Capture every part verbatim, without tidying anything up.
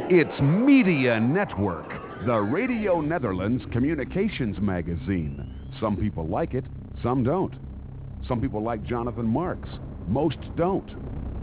It's Media Network, the Radio Netherlands communications magazine. Some people like it, some don't. Some people like Jonathan Marks, most don't.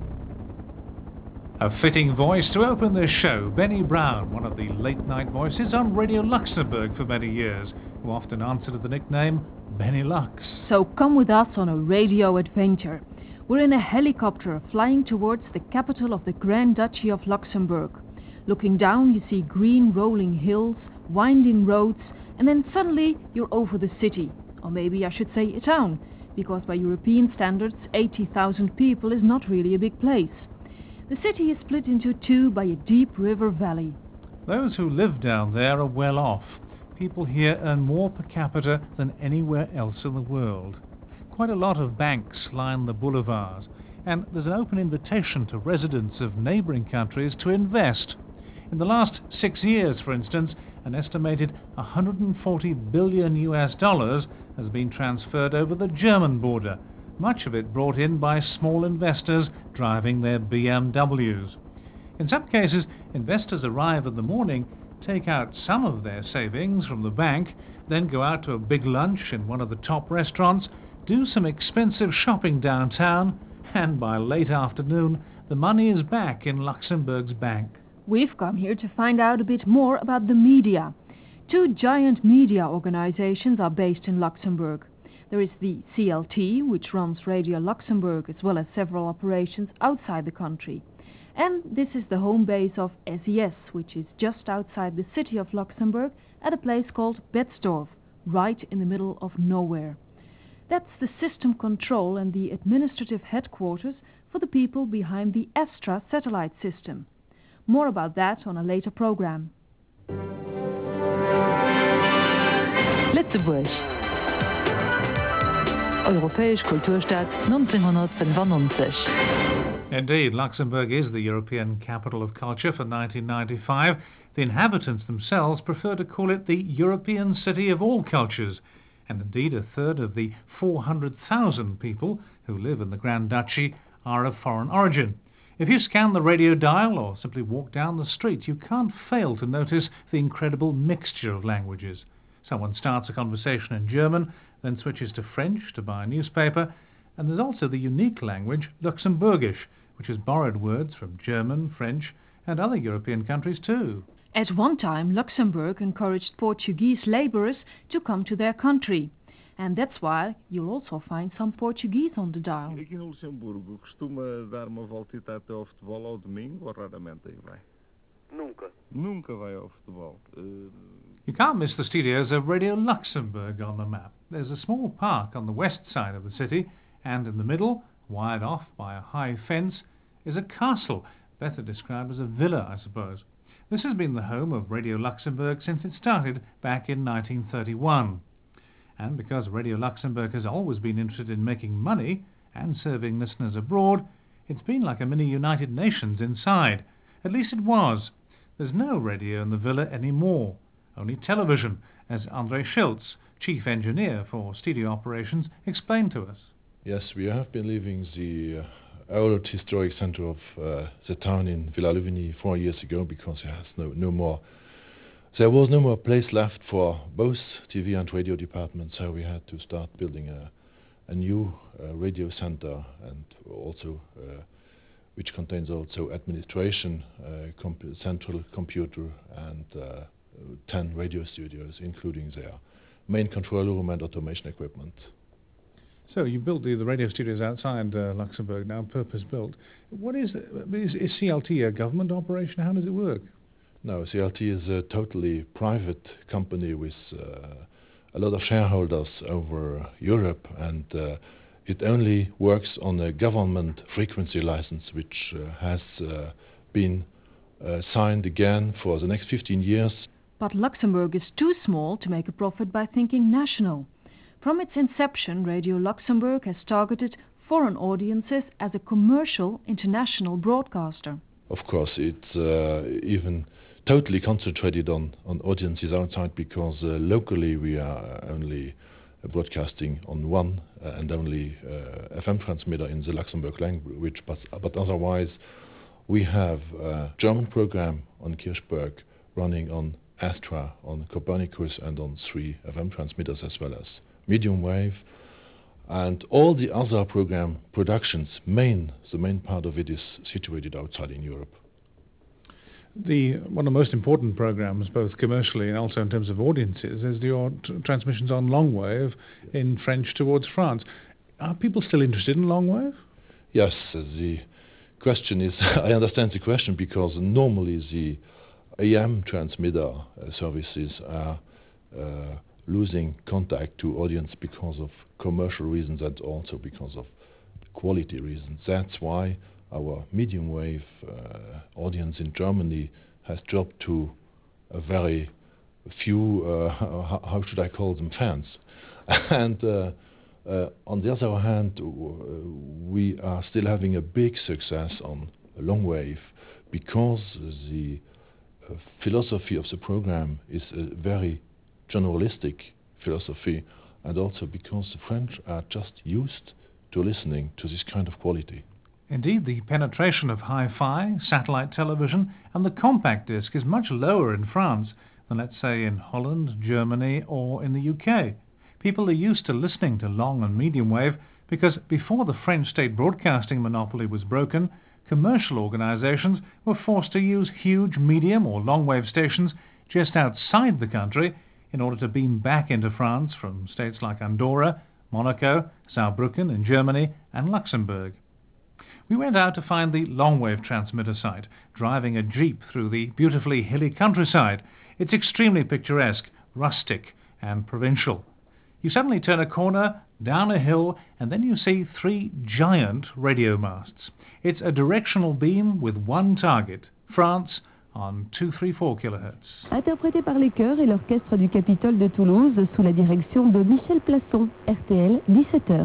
A fitting voice to open this show, Benny Brown, one of the late-night voices on Radio Luxembourg for many years, who often answered to the nickname Benny Lux. So come with us on a radio adventure. We're in a helicopter flying towards the capital of the Grand Duchy of Luxembourg. Looking down, you see green rolling hills, winding roads, and then suddenly you're over the city. Or maybe I should say a town, because by European standards, eighty thousand people is not really a big place. The city is split into two by a deep river valley. Those who live down there are well off. People here earn more per capita than anywhere else in the world. Quite a lot of banks line the boulevards, and there's an open invitation to residents of neighbouring countries to invest. In the last six years, for instance, an estimated one hundred forty billion U S dollars has been transferred over the German border, much of it brought in by small investors driving their B M Ws. In some cases, investors arrive in the morning, take out some of their savings from the bank, then go out to a big lunch in one of the top restaurants, do some expensive shopping downtown, and by late afternoon, the money is back in Luxembourg's bank. We've come here to find out a bit more about the media. Two giant media organizations are based in Luxembourg. There is the C L T, which runs Radio Luxembourg, as well as several operations outside the country. And this is the home base of S E S, which is just outside the city of Luxembourg at a place called Betzdorf, right in the middle of nowhere. That's the system control and the administrative headquarters for the people behind the Astra satellite system. More about that on a later program. Lützeburg. Europäische Kulturstadt neunzehnhundertfünfundneunzig. Indeed, Luxembourg is the European capital of culture for nineteen ninety-five. The inhabitants themselves prefer to call it the European city of all cultures. And indeed, a third of the four hundred thousand people who live in the Grand Duchy are of foreign origin. If you scan the radio dial or simply walk down the street, you can't fail to notice the incredible mixture of languages. Someone starts a conversation in German, then switches to French to buy a newspaper, and there's also the unique language Luxembourgish, which has borrowed words from German, French, and other European countries too. At one time, Luxembourg encouraged Portuguese labourers to come to their country. And that's why you'll also find some Portuguese on the dial. Aqui no Luxemburgo costuma dar uma voltita até ao futebol ao domingo ou raramente aí vai? Nunca. Nunca vai ao futebol. Uh... You can't miss the studios of Radio Luxembourg on the map. There's a small park on the west side of the city, and in the middle, wired off by a high fence, is a castle, better described as a villa, I suppose. This has been the home of Radio Luxembourg since it started back in nineteen thirty-one. And because Radio Luxembourg has always been interested in making money and serving listeners abroad, it's been like a mini United Nations inside. At least it was. There's no radio in the villa anymore, only television, as André Schiltz, chief engineer for studio operations, explained to us. Yes, we have been leaving the uh, old historic center of uh, the town in Villa Louvigny four years ago because it has no, no more There was no more place left for both T V and radio departments, so we had to start building a, a new uh, radio center, and also uh, which contains also administration, uh, comp- central computer, and uh, ten radio studios, including their main control room and automation equipment. So you built the, the radio studios outside uh, Luxembourg, now purpose-built. What is, is, is C L T a government operation? How does it work? No, C L T is a totally private company with uh, a lot of shareholders over Europe, and uh, it only works on a government frequency license, which uh, has uh, been uh, signed again for the next fifteen years. But Luxembourg is too small to make a profit by thinking national. From its inception, Radio Luxembourg has targeted foreign audiences as a commercial international broadcaster. Of course, it's uh, even totally concentrated on, on audiences outside, because uh, locally we are only uh, broadcasting on one uh, and only uh, F M transmitter in the Luxembourg language, but, but otherwise We have a German program on Kirchberg running on Astra, on Copernicus, and on three F M transmitters as well as medium wave. And all the other program productions, main, the main part of it is situated outside in Europe. The one of the most important programs, both commercially and also in terms of audiences, is your t- transmissions on long wave in French towards France. Are people still interested in long wave? Yes, uh, the question is, I understand the question, because normally the A M transmitter uh, services are uh, losing contact to audience because of commercial reasons and also because of quality reasons. That's why our medium wave uh, audience in Germany has dropped to a very few, uh, how, how should I call them, fans. and uh, uh, on the other hand, w- we are still having a big success on long wave because the uh, philosophy of the program is a very generalistic philosophy, and also because the French are just used to listening to this kind of quality. Indeed, the penetration of hi-fi, satellite television, and the compact disc is much lower in France than, let's say, in Holland, Germany, or in the U K. People are used to listening to long and medium wave because before the French state broadcasting monopoly was broken, commercial organizations were forced to use huge medium or long wave stations just outside the country in order to beam back into France from states like Andorra, Monaco, Saarbrücken in Germany, and Luxembourg. We went out to find the long-wave transmitter site, driving a jeep through the beautifully hilly countryside. It's extremely picturesque, rustic, and provincial. You suddenly turn a corner, down a hill, and then you see three giant radio masts. It's a directional beam with one target, France, on two thirty-four kilohertz. Interprété par les chœurs et l'orchestre du Capitole de Toulouse sous la direction de Michel Plasson, R T L, dix-sept heures.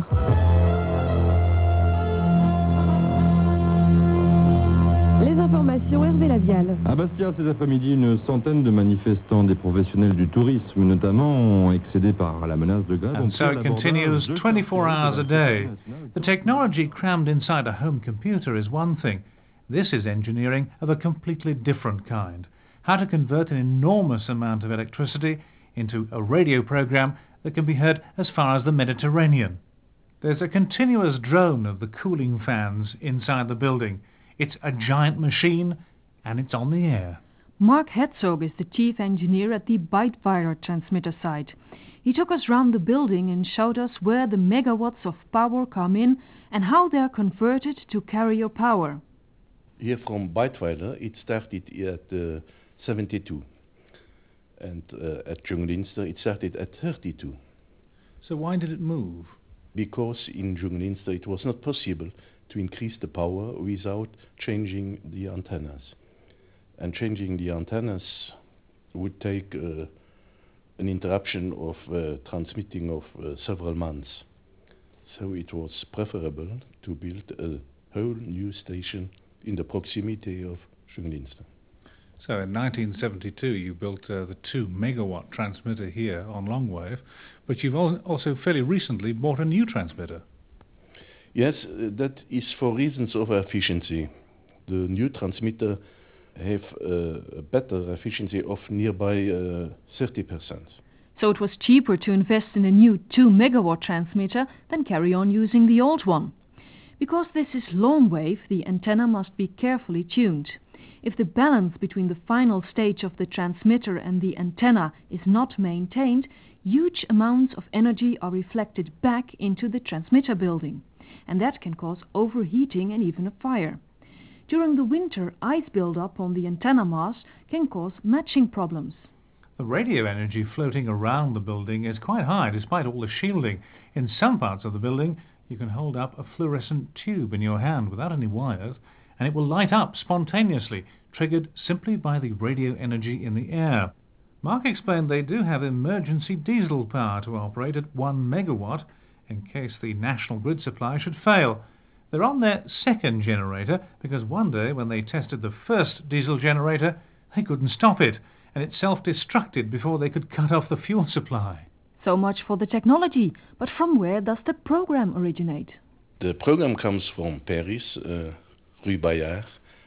Les informations, Hervé Lavial. À Bastia, cet après-midi, une centaine de manifestants des professionnels du tourisme, notamment, ont excédé par la menace de grève. And so it continues twenty-four hours a day. The technology crammed inside a home computer is one thing. This is engineering of a completely different kind. How to convert an enormous amount of electricity into a radio program that can be heard as far as the Mediterranean. There's a continuous drone of the cooling fans inside the building. It's a giant machine, and it's on the air. Mark Herzog is the chief engineer at the Bytewire transmitter site. He took us round the building and showed us where the megawatts of power come in and how they are converted to carrier power. Here from Bytewire, it started at uh, seventy-two. And uh, at Junglinster, it started at thirty-two. So why did it move? Because in Junglinster, it was not possible to increase the power without changing the antennas. And changing the antennas would take uh, an interruption of uh, transmitting of uh, several months. So it was preferable to build a whole new station in the proximity of Junglinster. So in nineteen seventy-two you built uh, the two megawatt transmitter here on long wave, but you've al- also fairly recently bought a new transmitter. Yes, uh, that is for reasons of efficiency. The new transmitter have uh, a better efficiency of nearby uh, thirty percent. So it was cheaper to invest in a new two megawatt transmitter than carry on using the old one. Because this is long wave, the antenna must be carefully tuned. If the balance between the final stage of the transmitter and the antenna is not maintained, huge amounts of energy are reflected back into the transmitter building, and that can cause overheating and even a fire. During the winter, ice buildup on the antenna mast can cause matching problems. The radio energy floating around the building is quite high despite all the shielding. In some parts of the building, you can hold up a fluorescent tube in your hand without any wires, and it will light up spontaneously, triggered simply by the radio energy in the air. Mark explained they do have emergency diesel power to operate at one megawatt in case the national grid supply should fail. They're on their second generator because one day when they tested the first diesel generator, they couldn't stop it, and it self-destructed before they could cut off the fuel supply. So much for the technology, but from where does the program originate? The program comes from Paris, uh, Rue Bayard,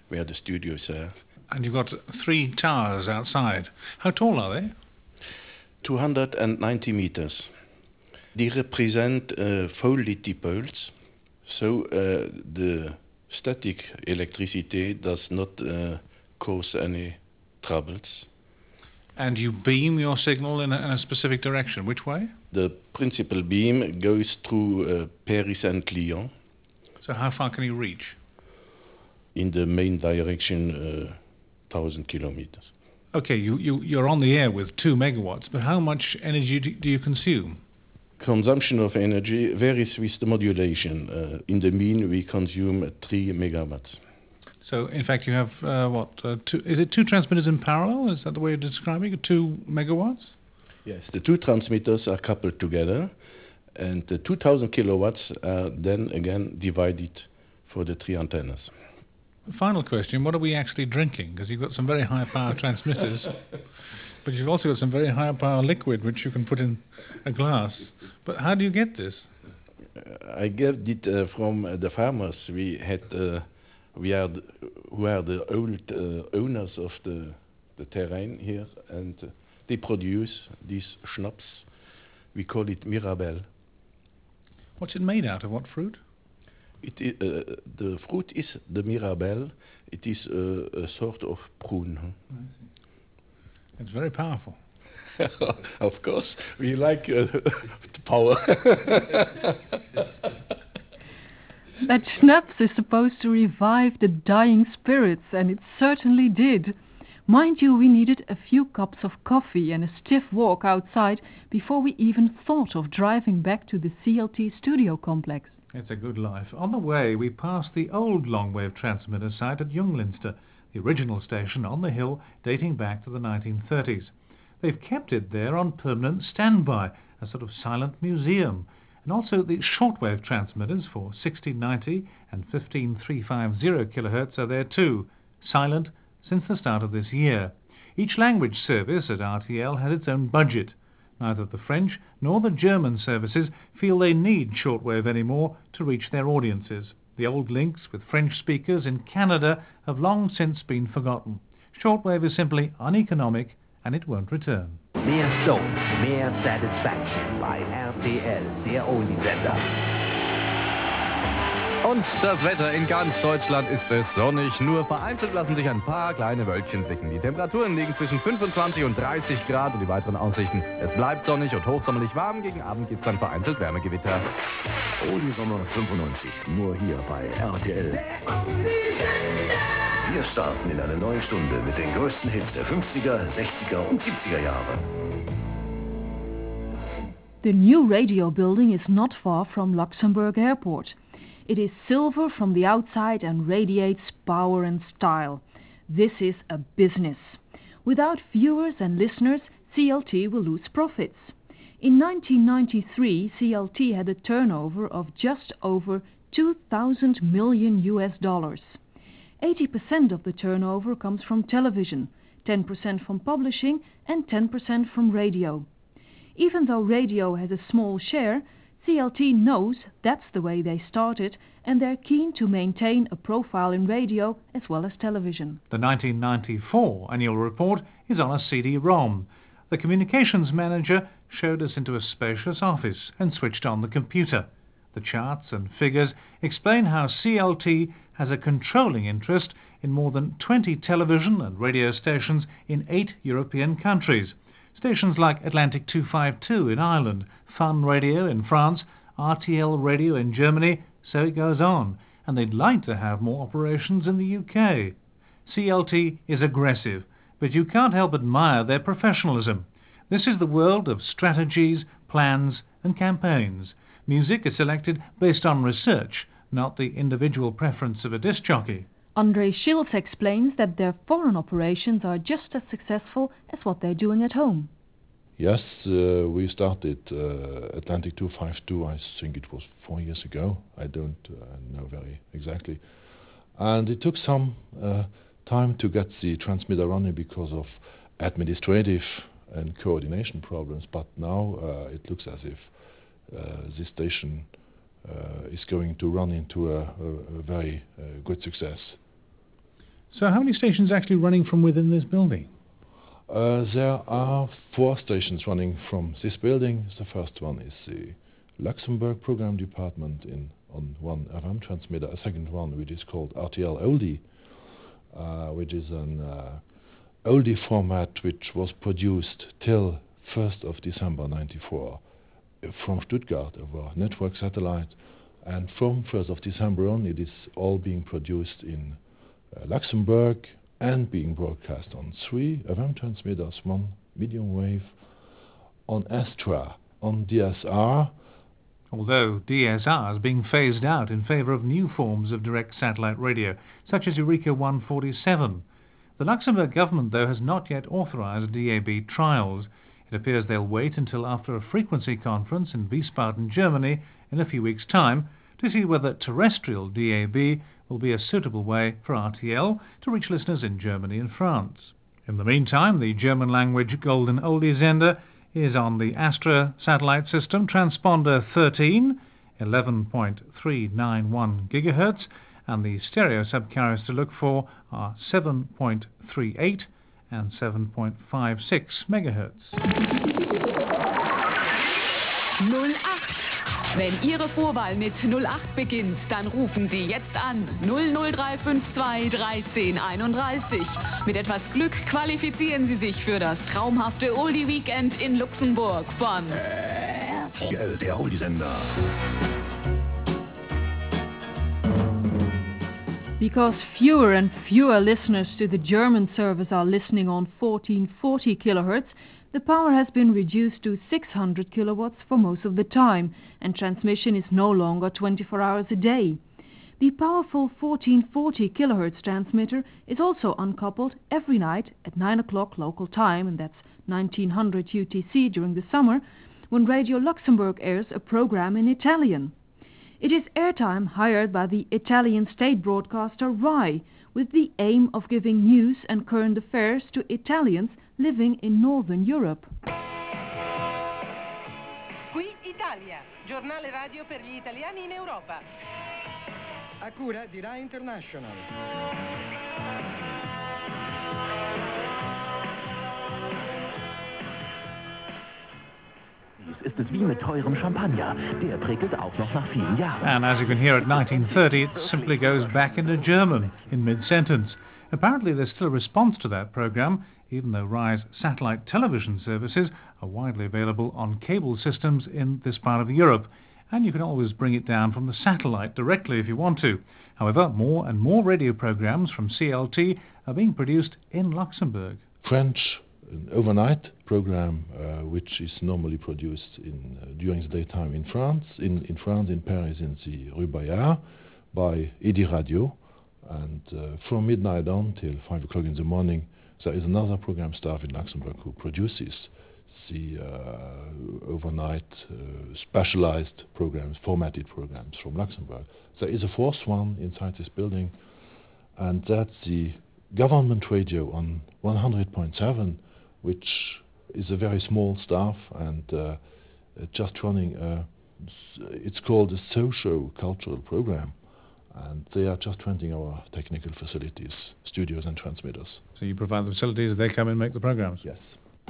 where the studio is there. And you've got three towers outside. How tall are they? two hundred ninety meters. They represent uh, folded dipoles, so uh, the static electricity does not uh, cause any troubles. And you beam your signal in a, in a specific direction. Which way? The principal beam goes through uh, Paris and Lyon. So how far can you reach? In the main direction, uh, one thousand kilometers. Okay, you, you, you're on the air with two megawatts, but how much energy do, do you consume? Consumption of energy varies with the modulation. Uh, in the mean, we consume uh, three megawatts. So, in fact, you have, uh, what, uh, two, is it two transmitters in parallel? Is that the way of describing it? Two megawatts? Yes, the two transmitters are coupled together, and the two thousand kilowatts are then again divided for the three antennas. Final question, what are we actually drinking? Because you've got some very high power transmitters, but you've also got some very high power liquid which you can put in a glass. But how do you get this? Uh, I get it uh, from uh, the farmers. We had, uh, we are the, who are the old uh, owners of the, the terrain here, and uh, they produce this schnapps. We call it Mirabelle. What's it made out of? What fruit? It is, uh, the fruit is the Mirabelle. It is uh, a sort of prune. Huh? It's very powerful. Of course, we like uh, the power. That schnapps is supposed to revive the dying spirits, and it certainly did. Mind you, we needed a few cups of coffee and a stiff walk outside before we even thought of driving back to the C L T studio complex. It's a good life. On the way, we passed the old long-wave transmitter site at Junglinster, the original station on the hill dating back to the nineteen thirties. They've kept it there on permanent standby, a sort of silent museum. And also the shortwave transmitters for sixteen ninety and fifteen three fifty kilohertz are there too, silent since the start of this year. Each language service at R T L has its own budget. Neither the French nor the German services feel they need shortwave anymore to reach their audiences. The old links with French speakers in Canada have long since been forgotten. Shortwave is simply uneconomic and it won't return. Mehr Soul, mehr Satisfaction bei R T L, der Oli-Sender. Und das Wetter in ganz Deutschland ist es sonnig. Nur vereinzelt lassen sich ein paar kleine Wölkchen blicken. Die Temperaturen liegen zwischen fünfundzwanzig und dreißig Grad und die weiteren Aussichten. Es bleibt sonnig und hochsommerlich warm. Gegen Abend gibt es dann vereinzelt Wärmegewitter. Oli Sommer fünfundneunzig, nur hier bei R T L. Wir starten in eine neue Stunde mit den größten Hits der fünfziger, sechziger und siebziger Jahre. The new radio building is not far from Luxembourg Airport. It is silver from the outside and radiates power and style. This is a business. Without viewers and listeners, C L T will lose profits. In nineteen ninety-three, C L T had a turnover of just over two thousand million U S dollars. eighty percent of the turnover comes from television, ten percent from publishing and ten percent from radio. Even though radio has a small share, C L T knows that's the way they started, and they're keen to maintain a profile in radio as well as television. The nineteen ninety-four annual report is on a C D ROM. The communications manager showed us into a spacious office and switched on the computer. The charts and figures explain how C L T has a controlling interest in more than twenty television and radio stations in eight European countries. Stations like Atlantic two fifty-two in Ireland, Fun Radio in France, R T L Radio in Germany, so it goes on, and they'd like to have more operations in the U K. C L T is aggressive, but you can't help admire their professionalism. This is the world of strategies, plans and campaigns. Music is selected based on research, not the individual preference of a disc jockey. André Schiltz explains that their foreign operations are just as successful as what they're doing at home. Yes, uh, we started uh, Atlantic two fifty-two, I think it was four years ago. I don't uh, know very exactly. And it took some uh, time to get the transmitter running because of administrative and coordination problems, but now uh, it looks as if uh, this station uh, is going to run into a, a, a very uh, good success. So how many stations actually running from within this building? Uh, there are four stations running from this building. The first one is the Luxembourg Program Department in on one F M transmitter. A second one, which is called R T L Oldie, uh, which is an uh, oldie format which was produced till first of December ninety-four from Stuttgart over network satellite, and from first of December on it is all being produced in uh, Luxembourg and being broadcast on three F M transmitters, one medium wave, on Astra, on D S R. Although D S R is being phased out in favour of new forms of direct satellite radio, such as Eureka one forty-seven. The Luxembourg government, though, has not yet authorised D A B trials. It appears they'll wait until after a frequency conference in Wiesbaden, Germany, in a few weeks' time, to see whether terrestrial D A B will be a suitable way for R T L to reach listeners in Germany and France. In the meantime, the German-language Golden Oldie Sender is on the Astra satellite system, transponder thirteen, eleven point three nine one gigahertz, and the stereo subcarriers to look for are seven point three eight and seven point five six megahertz. null acht. Wenn Ihre Vorwahl mit null acht beginnt, dann rufen Sie jetzt an null null drei fünf zwei dreizehn einunddreißig. Mit etwas Glück qualifizieren Sie sich für das traumhafte Oldie Weekend in Luxemburg von R T L, der Oldie-Sender. Because fewer and fewer listeners to the German service are listening on fourteen forty kilohertz, the power has been reduced to six hundred kilowatts for most of the time, and transmission is no longer twenty-four hours a day. The powerful fourteen forty kilohertz transmitter is also uncoupled every night at nine o'clock local time, and that's nineteen hundred U T C during the summer, when Radio Luxembourg airs a program in Italian. It is airtime hired by the Italian state broadcaster RAI, with the aim of giving news and current affairs to Italians living in Northern Europe. Qui Italia, giornale radio per gli italiani in Europa. A cura di RAI International. Ist es wie mit teurem Champagner. Der prickelt auch noch nach vielen Jahren. And as you can hear at nineteen thirty, it simply goes back into German in mid-sentence. Apparently there's still a response to that programme, even though RAI's satellite television services are widely available on cable systems in this part of Europe, and you can always bring it down from the satellite directly if you want to. However, more and more radio programmes from C L T are being produced in Luxembourg. French, an overnight program uh, which is normally produced in, uh, during the daytime in France, in, in France, in Paris, in the Rue Bayard, by Edi Radio, and uh, from midnight on till five o'clock in the morning, there is another program staff in Luxembourg who produces the uh, overnight uh, specialized programs, formatted programs from Luxembourg. There is a fourth one inside this building, and that's the government radio on one hundred point seven, which is a very small staff and uh, just running a, it's called a socio-cultural program, and they are just renting our technical facilities, studios and transmitters. So you provide the facilities, they come and make the programs? Yes.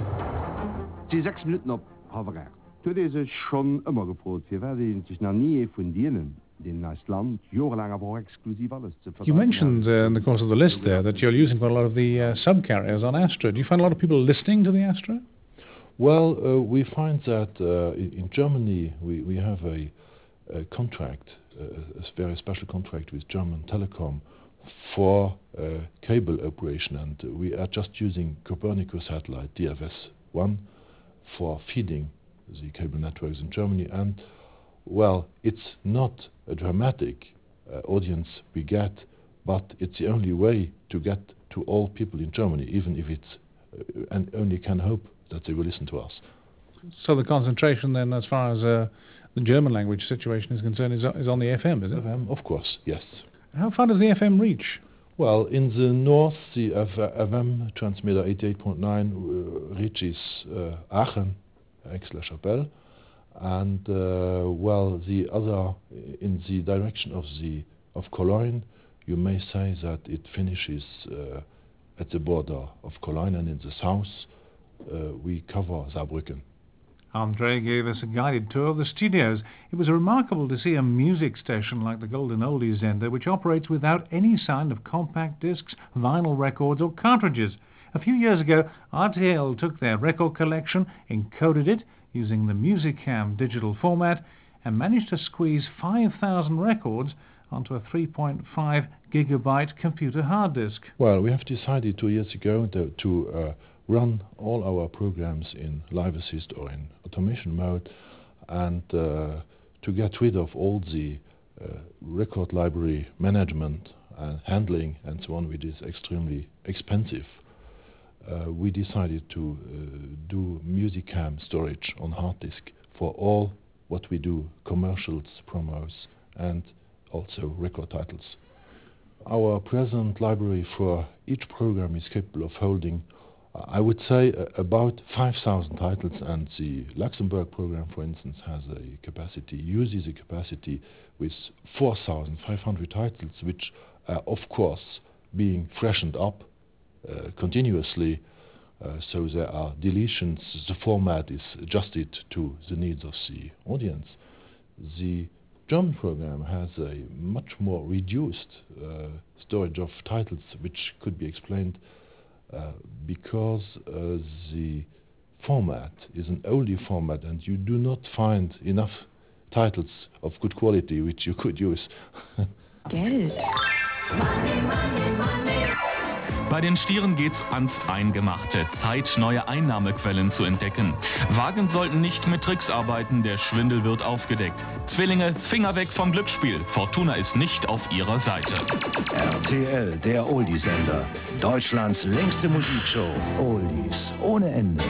Die sechs Minuten op Haverwerk. Toen is het schon immer geprobt. Wir werden sich noch nie von denen, den das Land jahrelang aber auch exklusiv alles zu You mentioned uh, in the course of the list there that you're using quite a lot of the uh, subcarriers on Astra. Do you find a lot of people listening to the Astra? Well, uh, we find that uh, in, in Germany we, we have a, a contract, uh, a very special contract with German Telecom for uh, cable operation, and we are just using Copernicus satellite D F S one for feeding the cable networks in Germany. And well, it's not a dramatic uh, audience we get, but it's the only way to get to all people in Germany, even if it's uh, and only can hope that they will listen to us. So the concentration then, as far as uh, the German language situation is concerned, is, is on the F M, is it? F M, of course, yes. How far does the F M reach? Well, in the north, the F M transmitter eighty-eight point nine uh, reaches uh, Aachen, Aix-la-Chapelle, and uh, well, the other in the direction of the of Cologne you may say that it finishes uh, at the border of Cologne, and in the south uh, we cover Saarbrücken. Andre gave us a guided tour of the studios. It was remarkable to see a music station like the Golden Oldies Sender, which operates without any sign of compact discs, vinyl records or cartridges. A few years ago, R T L took their record collection, encoded it using the Musicam digital format, and managed to squeeze five thousand records onto a three point five gigabyte computer hard disk. Well, we have decided two years ago to, to uh, run all our programs in live assist or in automation mode, and uh, to get rid of all the uh, record library management and handling and so on, which is extremely expensive. Uh, we decided to uh, do Musicam storage on hard disk for all what we do, commercials, promos, and also record titles. Our present library for each program is capable of holding, uh, I would say, uh, about five thousand titles, and the Luxembourg program, for instance, has a capacity, uses a capacity with four thousand five hundred titles, which are, of course, being freshened up uh, continuously. Uh, so there are deletions, the format is adjusted to the needs of the audience. The German program has a much more reduced uh, storage of titles, which could be explained uh, because uh, the format is an oldie format, and you do not find enough titles of good quality which you could use. Geld. Money, money, money. Bei den Stieren geht's ans Eingemachte. Zeit, neue Einnahmequellen zu entdecken. Wagen sollten nicht mit Tricks arbeiten, der Schwindel wird aufgedeckt. Zwillinge, Finger weg vom Glücksspiel. Fortuna ist nicht auf ihrer Seite. R T L, der Oldie-Sender. Deutschlands längste Musikshow. Oldies ohne Ende.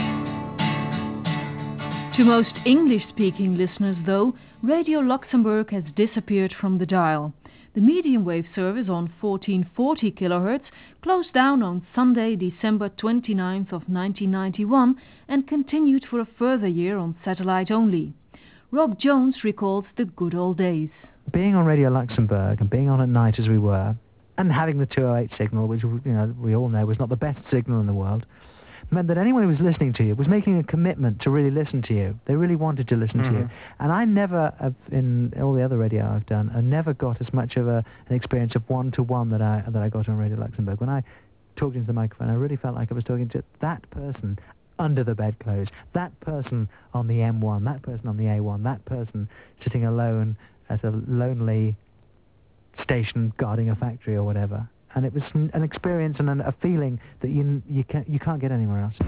To most English-speaking listeners, though, Radio Luxembourg has disappeared from the dial. The medium wave service on fourteen forty kilohertz closed down on Sunday, December twenty-ninth of nineteen ninety-one, and continued for a further year on satellite only. Rob Jones recalls the good old days. Being on Radio Luxembourg and being on at night as we were, and having the two oh eight signal, which you know we all know was not the best signal in the world, meant that anyone who was listening to you was making a commitment to really listen to you. They really wanted to listen mm-hmm. to you. And I never, have, in all the other radio I've done, I never got as much of a, an experience of one-to-one that I that I got on Radio Luxembourg. When I talked into the microphone, I really felt like I was talking to that person under the bedclothes, that person on the M one, that person on the A one, that person sitting alone at a lonely station guarding a factory or whatever. And it was an experience and an, a feeling that you you can't you can't get anywhere else.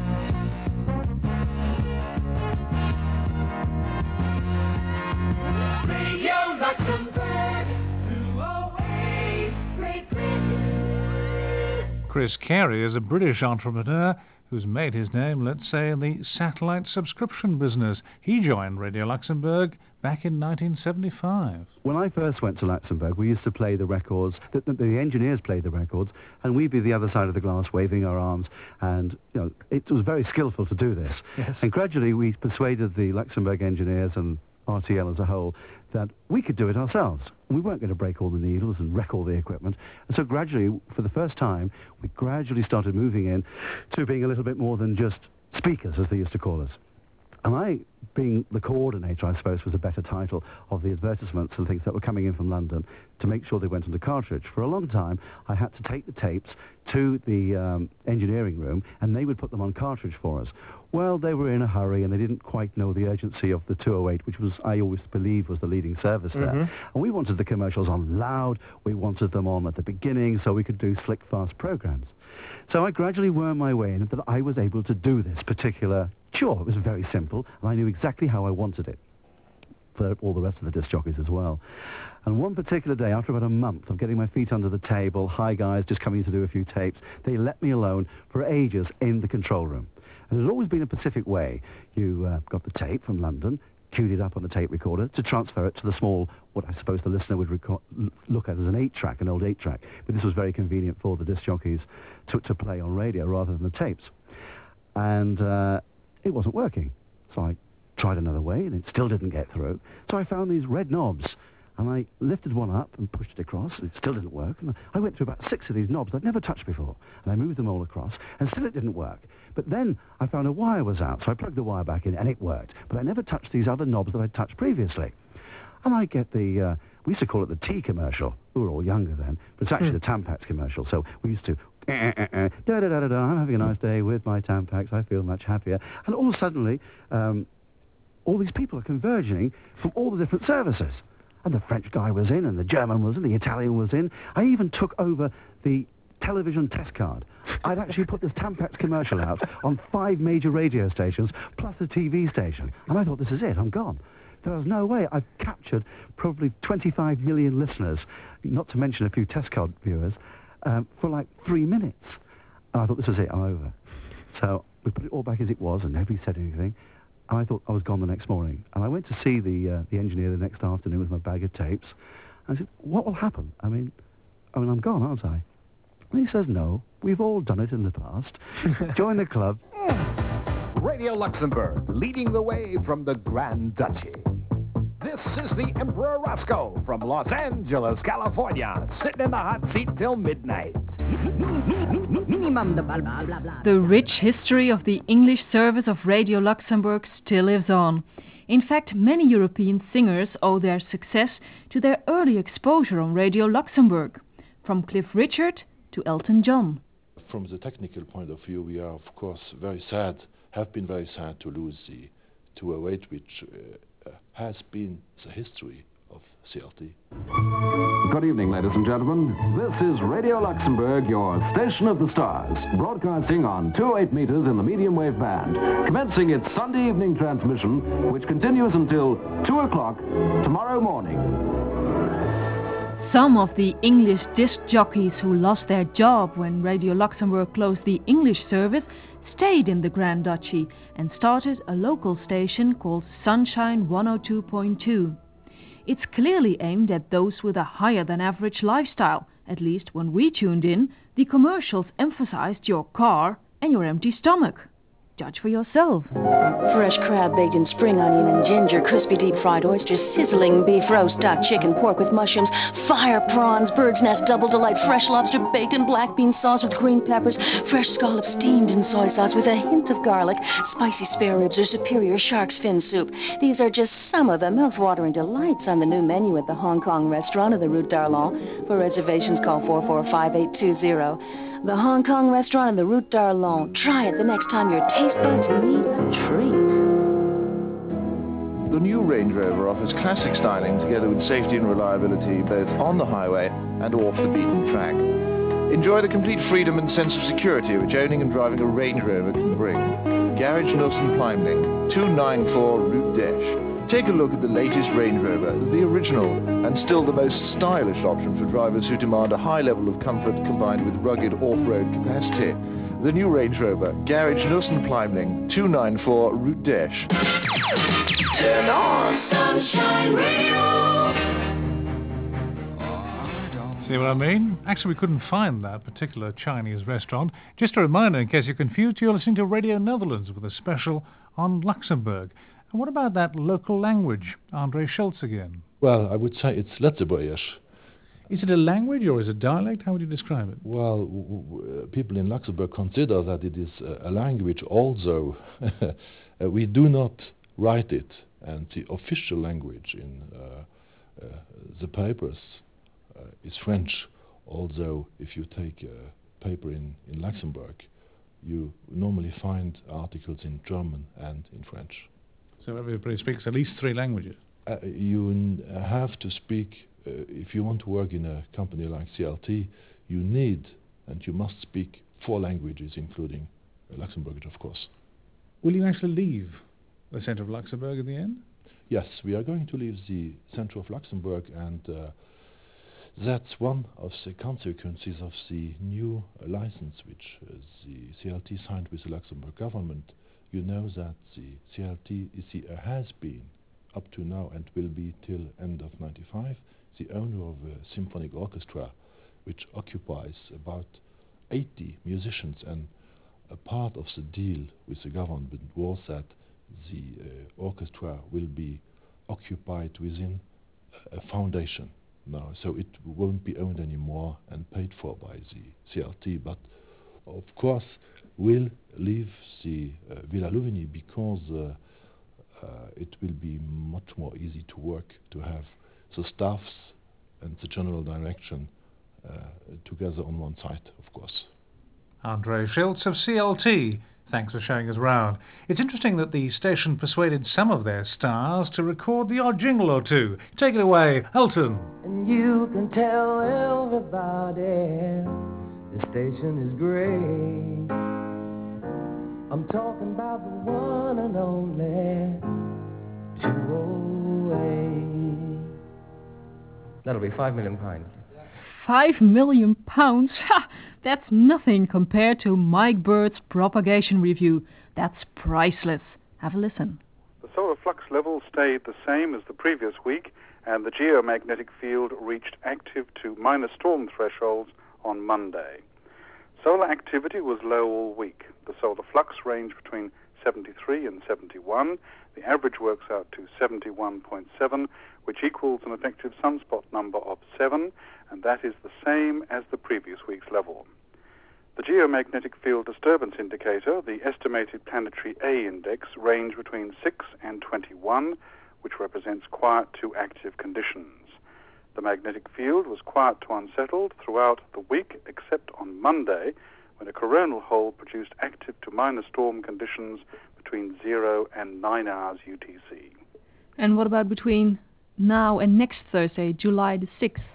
Radio Luxembourg, two oh eight, Great Britain. Chris Carey is a British entrepreneur who's made his name, let's say, in the satellite subscription business. He joined Radio Luxembourg back in nineteen seventy-five. When I first went to Luxembourg, we used to play the records, the, the, the engineers played the records, and we'd be the other side of the glass waving our arms, and you know, it was very skillful to do this. Yes. And gradually we persuaded the Luxembourg engineers and R T L as a whole that we could do it ourselves. We weren't going to break all the needles and wreck all the equipment. And so gradually, for the first time, we gradually started moving in to being a little bit more than just speakers, as they used to call us. And I, being the coordinator, I suppose, was a better title of the advertisements and things that were coming in from London to make sure they went on the cartridge. For a long time, I had to take the tapes to the um, engineering room, and they would put them on cartridge for us. Well, they were in a hurry, and they didn't quite know the urgency of the two oh eight, which was, I always believed, was the leading service there. Mm-hmm. And we wanted the commercials on loud. We wanted them on at the beginning so we could do slick, fast programs. So I gradually wormed my way in until I was able to do this particular chore. It was very simple, and I knew exactly how I wanted it for all the rest of the disc jockeys as well. And one particular day, after about a month of getting my feet under the table, hi guys, just coming to do a few tapes, they let me alone for ages in the control room. And there's always been a Pacific way. You uh, got the tape from London, queued it up on the tape recorder to transfer it to the small, what I suppose the listener would reco- look at as an eight-track, an old eight-track. But this was very convenient for the disc jockeys to, to play on radio rather than the tapes. And uh, it wasn't working. So I tried another way, and it still didn't get through. So I found these red knobs And I lifted one up and pushed it across, and it still didn't work. And I went through about six of these knobs I'd never touched before, and I moved them all across, and still it didn't work. But then I found a wire was out, so I plugged the wire back in, and it worked. But I never touched these other knobs that I'd touched previously. And I get the, uh, we used to call it the tea commercial. We were all younger then, but it's actually mm. the Tampax commercial. So we used to, eh, eh, eh, da da da da da, I'm having a nice day with my Tampax, I feel much happier. And all suddenly, um, all these people are converging from all the different services. And the French guy was in, and the German was in, the Italian was in. I even took over the television test card. I'd actually put this Tampax commercial out on five major radio stations, plus a T V station. And I thought, this is it, I'm gone. There was no way. I've captured probably twenty-five million listeners, not to mention a few test card viewers, um, for like three minutes. And I thought, this was it, I'm over. So we put it all back as it was, and nobody said anything. And I thought I was gone the next morning. And I went to see the uh, the engineer the next afternoon with my bag of tapes. And I said, what will happen? I mean, I mean, I'm gone, aren't I? And he says, no, we've all done it in the past. Join the club. Radio Luxembourg, leading the way from the Grand Duchy. This is the Emperor Roscoe from Los Angeles, California, sitting in the hot seat till midnight. The rich history of the English service of Radio Luxembourg still lives on. In fact, many European singers owe their success to their early exposure on Radio Luxembourg, from Cliff Richard to Elton John. From the technical point of view, we are, of course, very sad, have been very sad to lose the two oh eight, which uh, has been the history of C L T. Good evening, ladies and gentlemen. This is Radio Luxembourg, your station of the stars, broadcasting on two oh eight meters in the medium wave band, commencing its Sunday evening transmission, which continues until two o'clock tomorrow morning. Some of the English disc jockeys who lost their job when Radio Luxembourg closed the English service stayed in the Grand Duchy and started a local station called Sunshine one oh two point two. It's clearly aimed at those with a higher than average lifestyle. At least when we tuned in, the commercials emphasized your car and your empty stomach. Judge for yourself. Fresh crab baked in spring onion and ginger, crispy deep fried oysters, sizzling beef roast duck, chicken, pork with mushrooms, fire prawns, bird's nest double delight, fresh lobster bacon, black bean sauce with green peppers, fresh scallops steamed in soy sauce with a hint of garlic, spicy spare ribs or superior shark's fin soup. These are just some of the mouth-watering delights on the new menu at the Hong Kong restaurant of the Route d'Arlon. For reservations, call four four five eight two zero. The Hong Kong restaurant in the Route d'Arlon. Try it the next time your taste buds need a treat. The new Range Rover offers classic styling together with safety and reliability both on the highway and off the beaten track. Enjoy the complete freedom and sense of security which owning and driving a Range Rover can bring. Garage Nelson Pleimling, two ninety-four Route d'Esch. Take a look at the latest Range Rover, the original, and still the most stylish option for drivers who demand a high level of comfort combined with rugged off-road capacity. The new Range Rover, Garage Nelson Pleimling, two ninety-four Route d'Esch. Turn on Sunshine Radio. See what I mean? Actually, we couldn't find that particular Chinese restaurant. Just a reminder, in case you're confused, you're listening to Radio Netherlands with a special on Luxembourg. And what about that local language, Andre Schultz again? Well, I would say it's Letzeboyish. Is it a language or is it dialect? How would you describe it? Well, w- w- people in Luxembourg consider that it is a, a language, although uh, we do not write it. And the official language in uh, uh, the papers uh, is French, although if you take a paper in, in Luxembourg, you normally find articles in German and in French. So everybody speaks at least three languages? Uh, you n- have to speak, uh, if you want to work in a company like C L T, you need and you must speak four languages, including uh, Luxembourgish, of course. Will you actually leave the centre of Luxembourg in the end? Yes, we are going to leave the centre of Luxembourg, and uh, that's one of the consequences of the new uh, license which uh, the C L T signed with the Luxembourg government. You know that the C L T is the, uh, has been, up to now and will be till end of ninety-five, the owner of a symphonic orchestra which occupies about eighty musicians, and a part of the deal with the government was that the uh, orchestra will be occupied within uh, a foundation now, so it won't be owned anymore and paid for by the C L T, but of course will leave the uh, Villa Louvigny because uh, uh, it will be much more easy to work, to have the staffs and the general direction uh, together on one side, of course. Andre Schiltz of C L T, thanks for showing us round. It's interesting that the station persuaded some of their stars to record the odd jingle or two. Take it away, Elton. And you can tell everybody the station is great. I'm talking about the one and only two oh eight. That'll be five million pounds. Five million pounds? Ha! That's nothing compared to Mike Bird's propagation review. That's priceless. Have a listen. The solar flux level stayed the same as the previous week, and the geomagnetic field reached active to minor storm thresholds on Monday. Solar activity was low all week. The solar flux ranged between seventy-three and seventy-one. The average works out to seventy-one point seven, which equals an effective sunspot number of seven, and that is the same as the previous week's level. The geomagnetic field disturbance indicator, the estimated planetary A index, ranged between six and twenty-one, which represents quiet to active conditions. The magnetic field was quiet to unsettled throughout the week, except on Monday, when a coronal hole produced active to minor storm conditions between zero and nine hours U T C. And what about between now and next Thursday, July the sixth?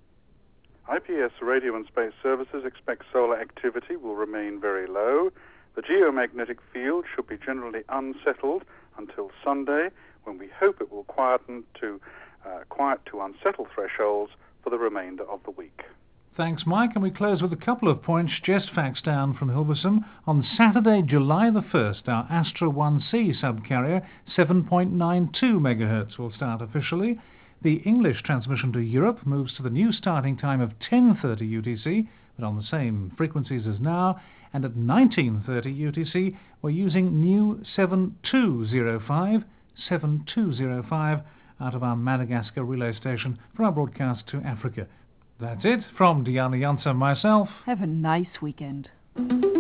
I P S Radio and Space Services expect solar activity will remain very low. The geomagnetic field should be generally unsettled until Sunday, when we hope it will quieten to uh, quiet to unsettled thresholds for the remainder of the week. Thanks, Mike, and we close with a couple of points just faxed down from Hilversum. On Saturday, July the first, our Astra one C subcarrier, seven point nine two megahertz, will start officially. The English transmission to Europe moves to the new starting time of ten thirty U T C, but on the same frequencies as now, and at nineteen thirty U T C, we're using new seven two zero five, seven two zero five out of our Madagascar relay station for our broadcast to Africa. That's it from Diana Janssen and myself. Have a nice weekend.